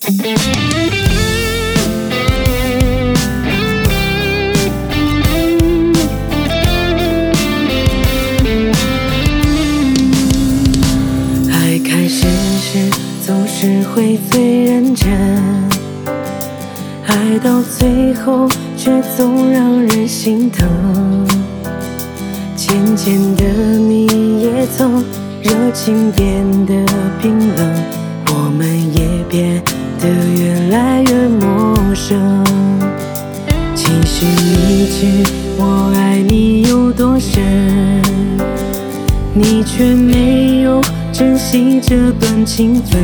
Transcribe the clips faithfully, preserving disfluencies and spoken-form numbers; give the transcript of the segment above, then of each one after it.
爱开始时总是会最认真，爱到最后却总让人心疼。渐渐的你也从热情变得冰冷，我们也变得越来越陌生。其实一句我爱你有多深，你却没有珍惜这段情分。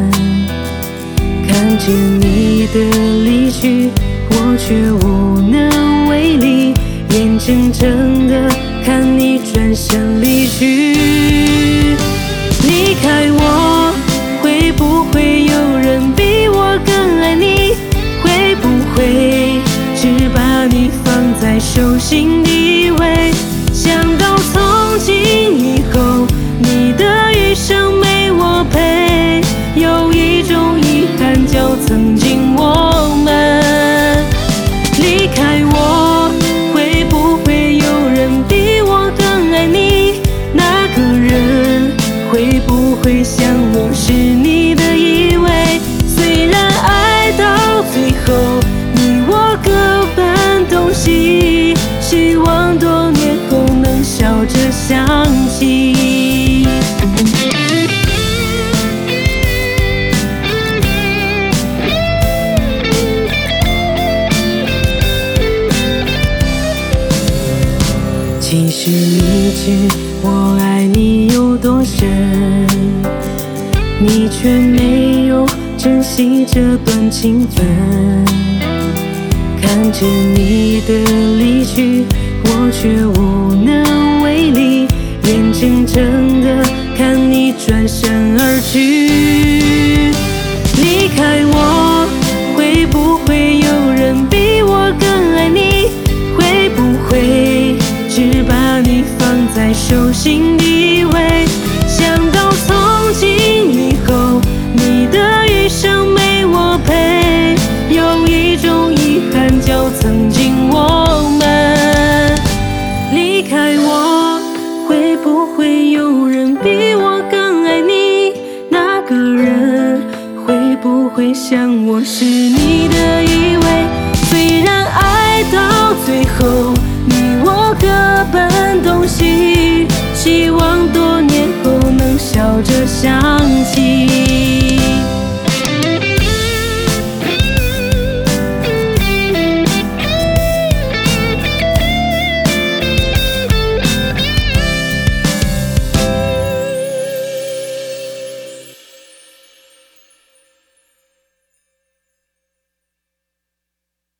看着你的离去，我却无能为力，眼睁睁的看你转身离去。离开我，会不会有人比我更爱你？会不会只把你放在手心地位？想到从今以后，你的余生没我陪，有一种遗憾叫曾经我们。离开我，会不会有人比我更爱你？那个人会不会像我是你的依偎？虽然爱到最后你我各奔东西，希望多年后能笑着想起。其实一句我爱你有多深，你却没有珍惜这段情分。看着你的离去，我却无能为力，眼睁睁的看你转身而去。离开我，会不会有人比我更爱你？会不会只把你放在手心地位？想到从今以后，你的余生没我陪，有一种遗憾叫曾经我们。离开我，会不会有人比我更爱你？那个人会不会像我是你的依偎？虽然爱到最后你我各奔东西，希望多年后能笑着想起。